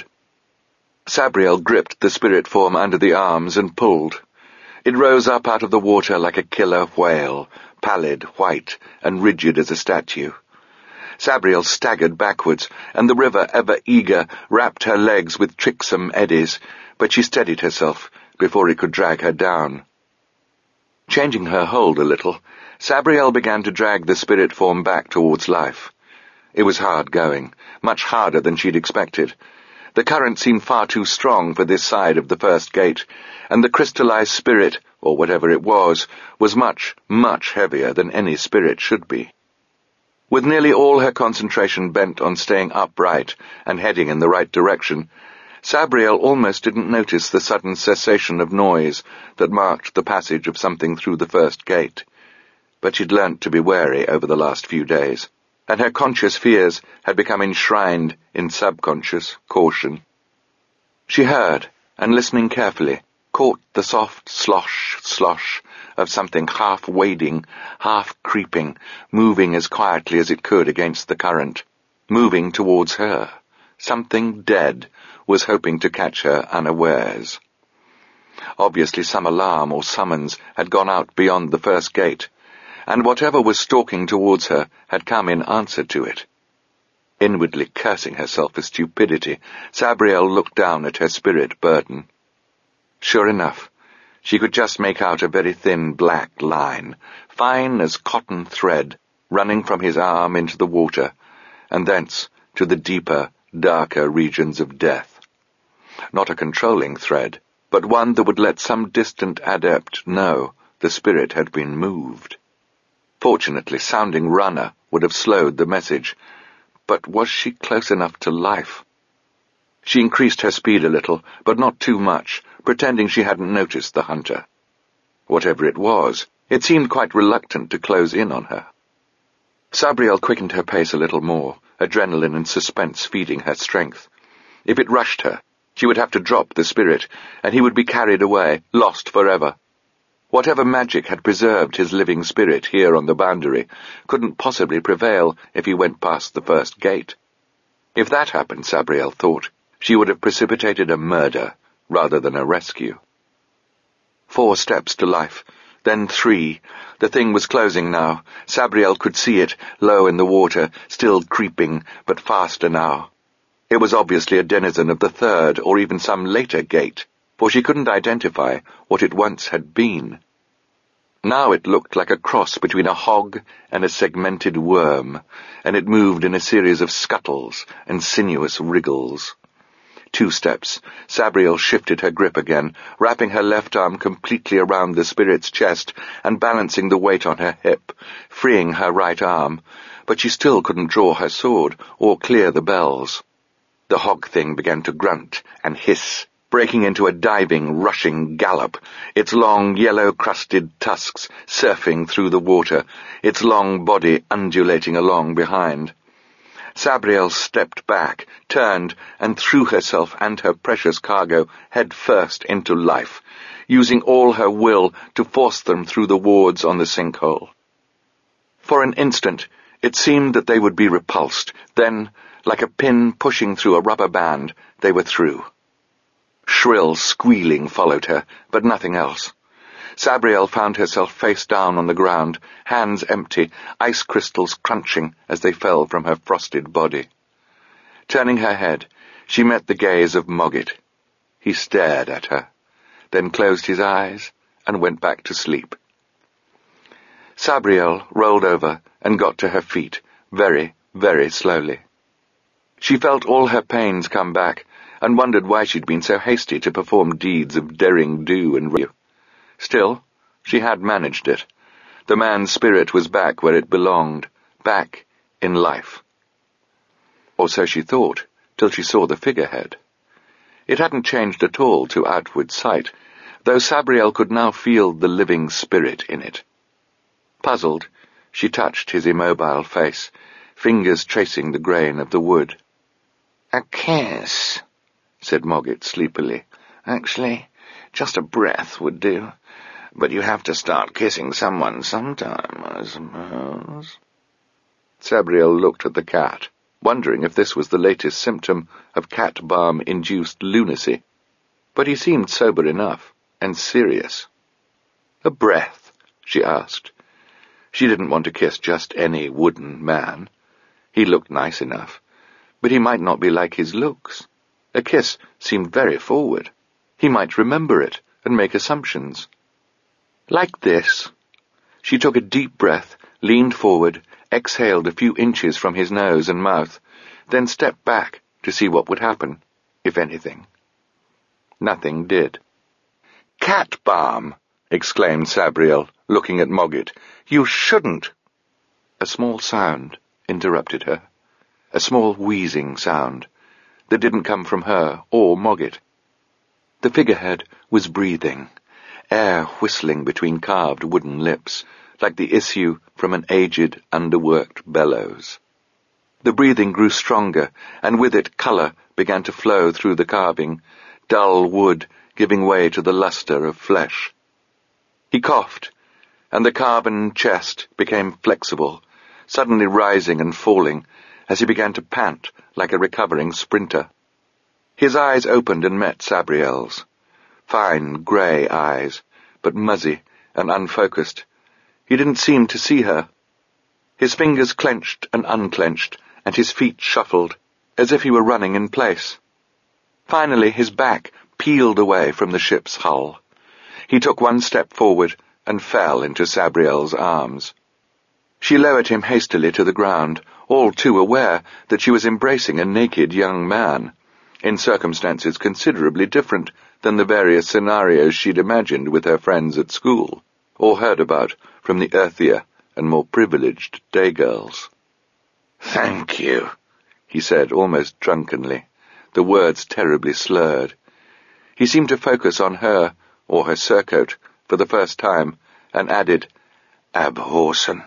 Speaker 1: Sabriel gripped the spirit form under the arms and pulled. It rose up out of the water like a killer whale, pallid, white, and rigid as a statue. Sabriel staggered backwards, and the river, ever eager, wrapped her legs with tricksome eddies, but she steadied herself before it could drag her down. Changing her hold a little, Sabriel began to drag the spirit form back towards life. It was hard going, much harder than she'd expected. The current seemed far too strong for this side of the first gate, and the crystallized spirit, or whatever it was, was much, much heavier than any spirit should be. With nearly all her concentration bent on staying upright and heading in the right direction, Sabriel almost didn't notice the sudden cessation of noise that marked the passage of something through the first gate. But she'd learnt to be wary over the last few days, and her conscious fears had become enshrined in subconscious caution. She heard, and listening carefully, caught the soft slosh, slosh of something half wading, half creeping, moving as quietly as it could against the current, moving towards her. Something dead was hoping to catch her unawares. Obviously some alarm or summons had gone out beyond the first gate, and whatever was stalking towards her had come in answer to it. Inwardly cursing herself for stupidity, Sabriel looked down at her spirit burden. Sure enough, she could just make out a very thin black line, fine as cotton thread, running from his arm into the water, and thence to the deeper, darker regions of death. Not a controlling thread, but one that would let some distant adept know the spirit had been moved. Fortunately, sounding runner would have slowed the message, but was she close enough to life? She increased her speed a little, but not too much, pretending she hadn't noticed the hunter. Whatever it was, it seemed quite reluctant to close in on her. Sabriel quickened her pace a little more, adrenaline and suspense feeding her strength. If it rushed her, she would have to drop the spirit, and he would be carried away, lost forever. Whatever magic had preserved his living spirit here on the boundary couldn't possibly prevail if he went past the first gate. If that happened, Sabriel thought, she would have precipitated a murder rather than a rescue. Four steps to life, then three. The thing was closing now. Sabriel could see it, low in the water, still creeping, but faster now. It was obviously a denizen of the third or even some later gate, for she couldn't identify what it once had been. Now it looked like a cross between a hog and a segmented worm, and it moved in a series of scuttles and sinuous wriggles. Two steps, Sabriel shifted her grip again, wrapping her left arm completely around the spirit's chest and balancing the weight on her hip, freeing her right arm, but she still couldn't draw her sword or clear the bells. The hog thing began to grunt and hiss, breaking into a diving, rushing gallop, its long, yellow-crusted tusks surfing through the water, its long body undulating along behind. Sabriel stepped back, turned, and threw herself and her precious cargo head first into life, using all her will to force them through the wards on the sinkhole. For an instant, it seemed that they would be repulsed. Then, like a pin pushing through a rubber band, they were through. Shrill squealing followed her, but nothing else. Sabriel found herself face down on the ground, hands empty, ice crystals crunching as they fell from her frosted body. Turning her head, she met the gaze of Mogget. He stared at her, then closed his eyes and went back to sleep. Sabriel rolled over and got to her feet, very, very slowly. She felt all her pains come back, and wondered why she'd been so hasty to perform deeds of derring do and rescue. Still, she had managed it. The man's spirit was back where it belonged, back in life. Or so she thought, till she saw the figurehead. It hadn't changed at all to outward sight, though Sabriel could now feel the living spirit in it. Puzzled, She touched his immobile face, fingers tracing the grain of the wood.
Speaker 3: "A kiss," said Mogget sleepily. "Actually, just a breath would do. But you have to start kissing someone sometime, I suppose."
Speaker 1: Sabriel looked at the cat, wondering if this was the latest symptom of cat balm-induced lunacy. But he seemed sober enough, and serious. "A breath?" she asked. She didn't want to kiss just any wooden man. He looked nice enough, but he might not be like his looks. A kiss seemed very forward. He might remember it and make assumptions. Like this. She took a deep breath, leaned forward, exhaled a few inches from his nose and mouth, then stepped back to see what would happen, if anything. Nothing did. "Cat balm!" exclaimed Sabriel, looking at Mogget. "You shouldn't!" A small sound interrupted her. A small wheezing sound that didn't come from her or Mogget. The figurehead was breathing, air whistling between carved wooden lips, like the issue from an aged, underworked bellows. The breathing grew stronger, and with it colour began to flow through the carving, dull wood giving way to the lustre of flesh. He coughed, and the carven chest became flexible, suddenly rising and falling as he began to pant like a recovering sprinter. His eyes opened and met Sabriel's. Fine, grey eyes, but muzzy and unfocused. He didn't seem to see her. His fingers clenched and unclenched, and his feet shuffled, as if he were running in place. Finally, his back peeled away from the ship's hull. He took one step forward and fell into Sabriel's arms. She lowered him hastily to the ground, all too aware that she was embracing a naked young man, in circumstances considerably different than the various scenarios she'd imagined with her friends at school, or heard about from the earthier and more privileged day girls.
Speaker 3: "Thank you,"
Speaker 1: he said almost drunkenly, the words terribly slurred. He seemed to focus on her, or her surcoat, for the first time, and added, "Abhorsen."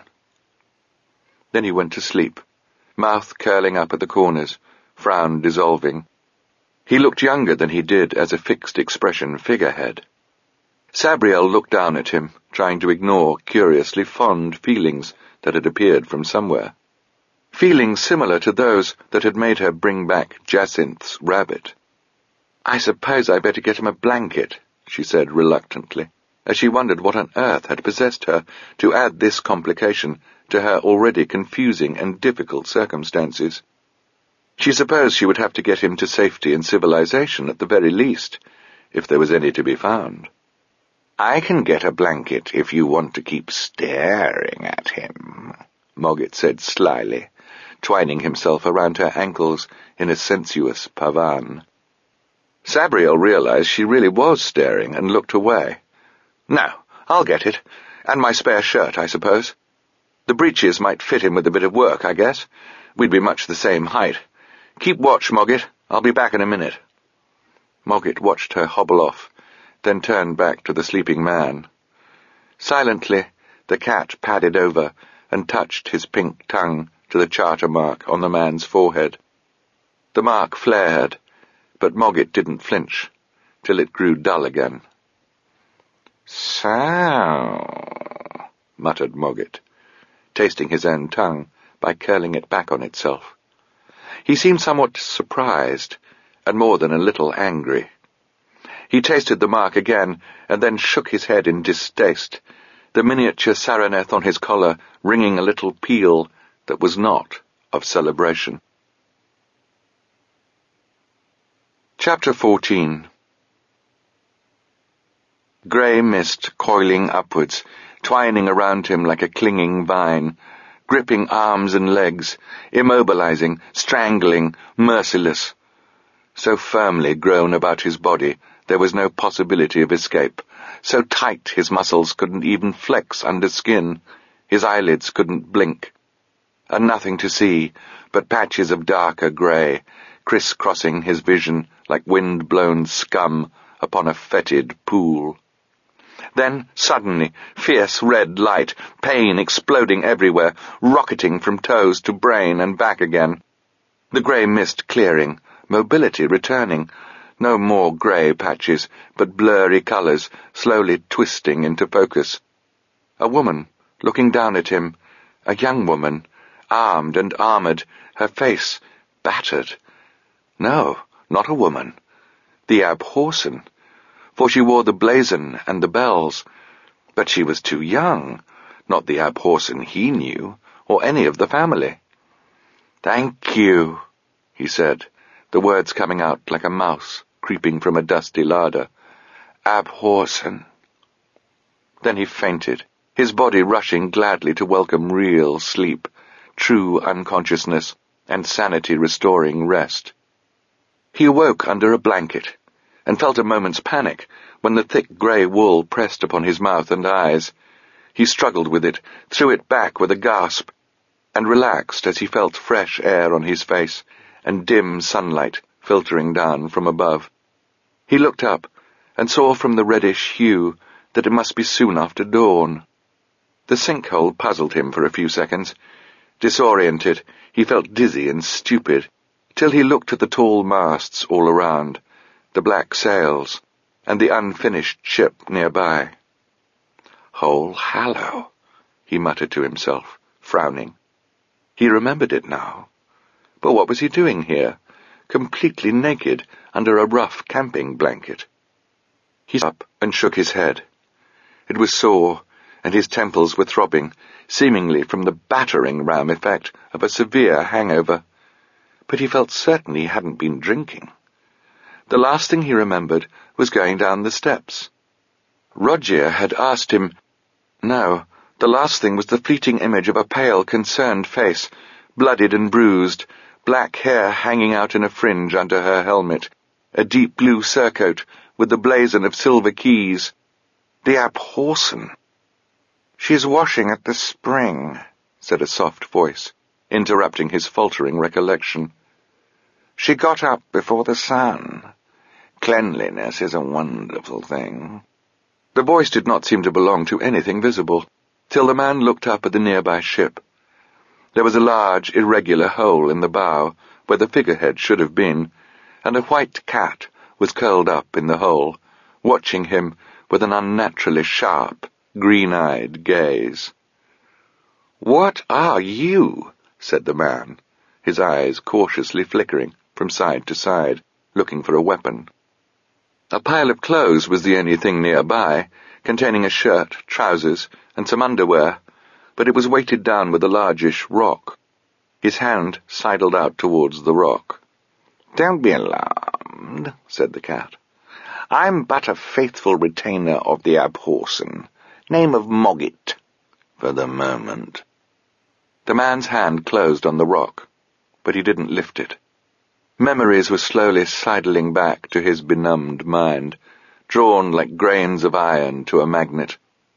Speaker 1: Then he went to sleep, mouth curling up at the corners, frown dissolving. He looked younger than he did as a fixed-expression figurehead. Sabriel looked down at him, trying to ignore curiously fond feelings that had appeared from somewhere. Feelings similar to those that had made her bring back Jacinth's rabbit. "I suppose I better get him a blanket," she said reluctantly, as she wondered what on earth had possessed her to add this complication to her already confusing and difficult circumstances. She supposed she would have to get him to safety and civilization at the very least, if there was any to be found.
Speaker 3: "I can get a blanket if you want to keep staring at him,"
Speaker 1: Mogget said slyly, twining himself around her ankles in a sensuous pavan. Sabriel realized she really was staring and looked away. "No, I'll get it. And my spare shirt, I suppose. The breeches might fit him with a bit of work, I guess. We'd be much the same height. Keep watch, Mogget. I'll be back in a minute." Mogget watched her hobble off, then turned back to the sleeping man. Silently, the cat padded over and touched his pink tongue to the charter mark on the man's forehead. The mark flared, but Mogget didn't flinch, till it grew dull again.
Speaker 3: "So,"
Speaker 1: muttered Mogget, tasting his own tongue by curling it back on itself. He seemed somewhat surprised, and more than a little angry. He tasted the mark again, and then shook his head in distaste, the miniature Saraneth on his collar ringing a little peal that was not of celebration. Chapter fourteen. Grey mist coiling upwards, twining around him like a clinging vine, gripping arms and legs, immobilizing, strangling, merciless. So firmly grown about his body, there was no possibility of escape. So tight his muscles couldn't even flex under skin, his eyelids couldn't blink. And nothing to see but patches of darker grey, criss-crossing his vision like wind-blown scum upon a fetid pool. Then, suddenly, fierce red light, pain exploding everywhere, rocketing from toes to brain and back again. The grey mist clearing, mobility returning. No more grey patches, but blurry colours, slowly twisting into focus. A woman, looking down at him, a young woman, armed and armoured, her face battered. No, not a woman. The Abhorsen, for she wore the blazon and the bells. But she was too young, not the Abhorsen he knew, or any of the family. "Thank you," he said, the words coming out like a mouse creeping from a dusty larder. "Abhorsen." Then he fainted, his body rushing gladly to welcome real sleep, true unconsciousness, and sanity-restoring rest. He awoke under a blanket, and felt a moment's panic when the thick grey wool pressed upon his mouth and eyes. He struggled with it, threw it back with a gasp, and relaxed as he felt fresh air on his face and dim sunlight filtering down from above. He looked up and saw from the reddish hue that it must be soon after dawn. The sinkhole puzzled him for a few seconds. Disoriented, he felt dizzy and stupid, till he looked at the tall masts all around, the black sails, and the unfinished ship nearby. "Whole Hallow," he muttered to himself, frowning. He remembered it now. But what was he doing here, completely naked under a rough camping blanket? He sat up and shook his head. It was sore, and his temples were throbbing, seemingly from the battering ram effect of a severe hangover. But he felt certain he hadn't been drinking. The last thing he remembered was going down the steps. Rogier had asked him— No, the last thing was the fleeting image of a pale, concerned face, bloodied and bruised, black hair hanging out in a fringe under her helmet, a deep blue surcoat with the blazon of silver keys. The Abhorsen. "She's washing at the spring," said a soft voice, interrupting his faltering recollection. "She got up before the sun. Cleanliness is a wonderful thing." The voice did not seem to belong to anything visible, till the man looked up at the nearby ship. There was a large, irregular hole in the bow, where the figurehead should have been, and a white cat was curled up in the hole, watching him with an unnaturally sharp, green-eyed gaze. "What are you?" said the man, his eyes cautiously flickering from side to side, looking for a weapon. A pile of clothes was the only thing nearby, containing a shirt, trousers, and some underwear, but it was weighted down with a largish rock. His hand sidled out towards the rock. "Don't be alarmed," said the cat. "I'm but a faithful retainer of the Abhorsen, name of Moggit, for the moment." The man's hand closed on the rock, but he didn't lift it. Memories were slowly sidling back to his benumbed mind, drawn like grains of iron to a magnet.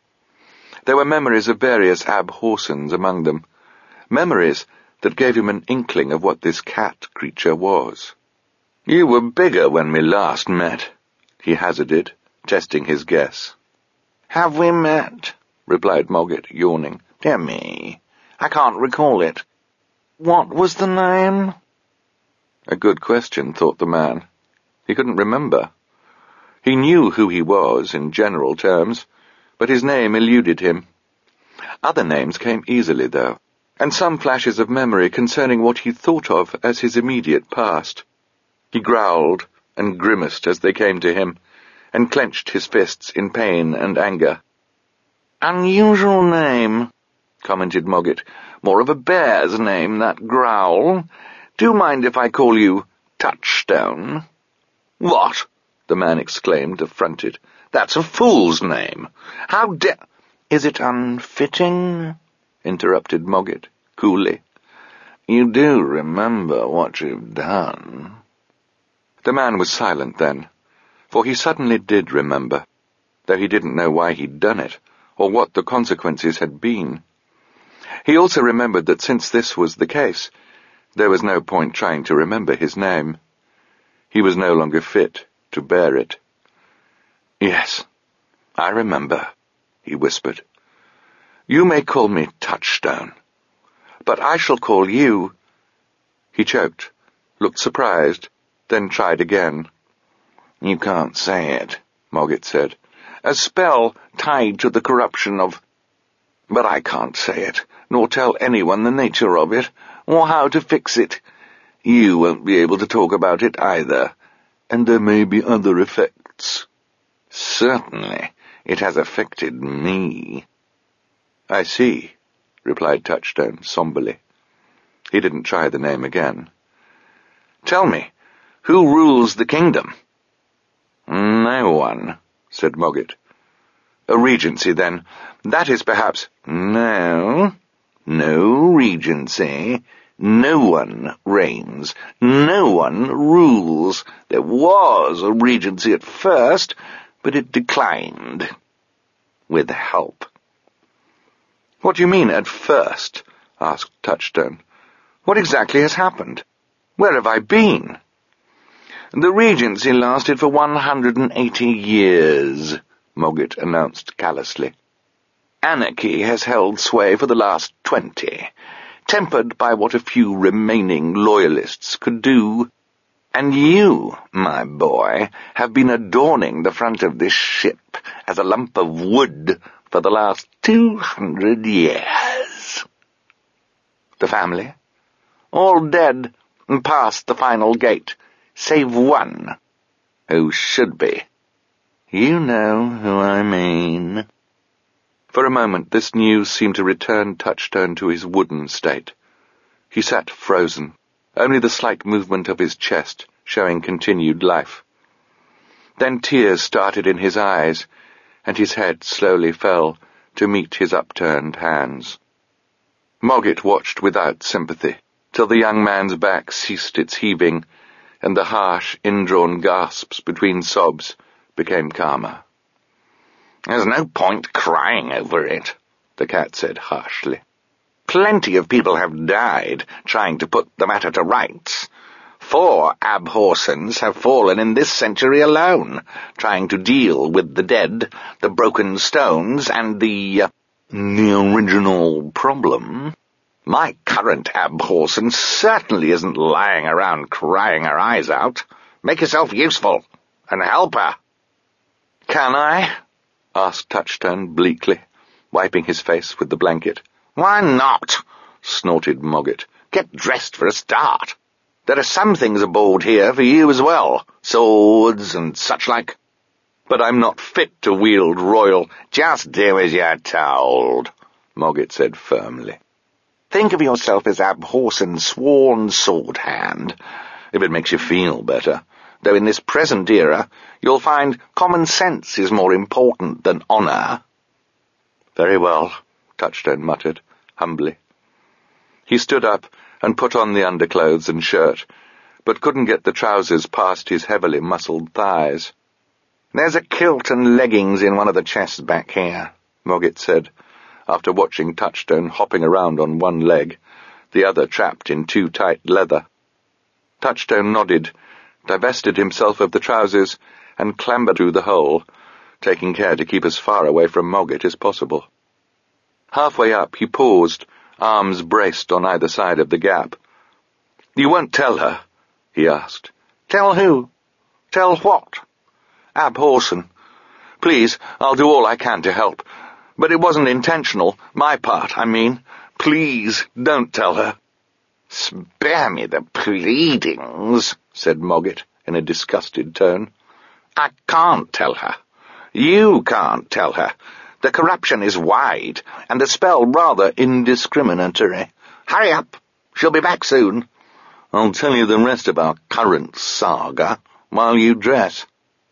Speaker 1: There were memories of various Abhorsens among them, memories that gave him an inkling of what this cat creature was. "You were bigger when we last met," he hazarded, testing his guess. "Have we met?" replied Moggit, yawning. "Dear me, I can't recall it. What was the name?" A good question, thought the man. He couldn't remember. He knew who he was, in general terms, but his name eluded him. Other names came easily, though, and some flashes of memory concerning what he thought of as his immediate past. He growled and grimaced as they came to him, and clenched his fists in pain and anger. "Unusual name," commented Moggit. "More of a bear's name, that growl. Do you mind if I call you Touchstone?" "What?" the man exclaimed, affronted. "That's a fool's name. How dare—" "Is it unfitting?" interrupted Moggit, coolly. "You do remember what you've done." The man was silent then, for he suddenly did remember, though he didn't know why he'd done it, or what the consequences had been. He also remembered that since this was the case, there was no point trying to remember his name. He was no longer fit to bear it. "Yes," "I remember," he whispered. "You may call me Touchstone, but I shall call you—" He choked, looked surprised, then tried again. "You can't say it," Mogget said. "A spell tied to the corruption of— But I can't say it, nor tell anyone the nature of it, or how to fix it. You won't be able to talk about it either, and there may be other effects." "Certainly, it has affected me." "I see," replied Touchstone somberly. He didn't try the name again. "Tell me, who rules the kingdom?" "No one," said Mogget. "A regency, then. That is perhaps—" "No, no regency. No one reigns. No one rules. There was a regency at first, but it declined. With help." "What do you mean, at first?" asked Touchstone. "What exactly has happened? Where have I been?" "The regency lasted for one hundred and eighty years, Mogget announced callously. "Anarchy has held sway for the last twenty, tempered by what a few remaining loyalists could do. And you, my boy, have been adorning the front of this ship as a lump of wood for the last two hundred years." "The family?" "All dead and past the final gate, save one, who should be. You know who I mean." For a moment this news seemed to return Touchstone to his wooden state. He sat frozen, only the slight movement of his chest showing continued life. Then tears started in his eyes, and his head slowly fell to meet his upturned hands. Mogget watched without sympathy, till the young man's back ceased its heaving, and the harsh, indrawn gasps between sobs became calmer. "There's no point crying over it," the cat said harshly. "Plenty of people have died trying to put the matter to rights. Four Abhorsons have fallen in this century alone, trying to deal with the dead, the broken stones, and the, uh, the original problem. My current Abhorson certainly isn't lying around crying her eyes out. Make yourself useful, and help her." "Can I?" asked Touchstone bleakly, wiping his face with the blanket. "Why not?" snorted Mogget. "Get dressed for a start. There are some things aboard here for you as well, swords and such like." "But I'm not fit to wield royal—" "Just do as you're told," Mogget said firmly. "Think of yourself as Abhorson's sworn sword hand, if it makes you feel better, though in this present era you'll find common sense is more important than honour." "Very well," Touchstone muttered, humbly. He stood up and put on the underclothes and shirt, but couldn't get the trousers past his heavily muscled thighs. "There's a kilt and leggings in one of the chests back here," Mogget said, after watching Touchstone hopping around on one leg, the other trapped in too tight leather. Touchstone nodded, divested himself of the trousers, and clambered through the hole, taking care to keep as far away from Mogget as possible. Halfway up he paused, arms braced on either side of the gap. "You won't tell her?" he asked. "Tell who? Tell what?" "Abhorson. Please, I'll do all I can to help. But it wasn't intentional, my part, I mean. Please, don't tell her." "Spare me the pleadings," said Mogget in a disgusted tone. "I can't tell her. You can't tell her. The corruption is wide, and the spell rather indiscriminatory. Hurry up. She'll be back soon. I'll tell you the rest of our current saga while you dress."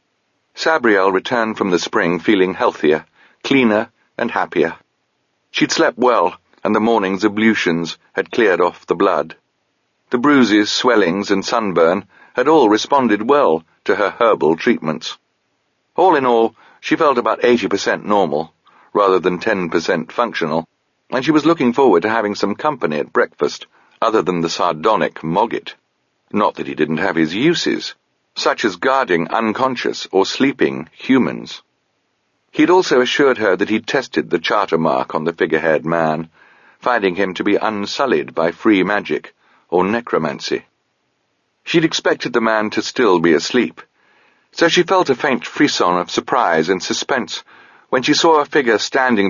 Speaker 1: Sabriel returned from the spring feeling healthier, cleaner, and happier. She'd slept well, and the morning's ablutions had cleared off the blood. The bruises, swellings, and sunburn had all responded well to her herbal treatments. All in all, she felt about eighty percent normal, rather than ten percent functional, and she was looking forward to having some company at breakfast, other than the sardonic Mogget. Not that he didn't have his uses, such as guarding unconscious or sleeping humans. He'd also assured her that he'd tested the charter mark on the figurehead man, finding him to be unsullied by free magic or necromancy. She'd expected the man to still be asleep, so she felt a faint frisson of surprise and suspense when she saw a figure standing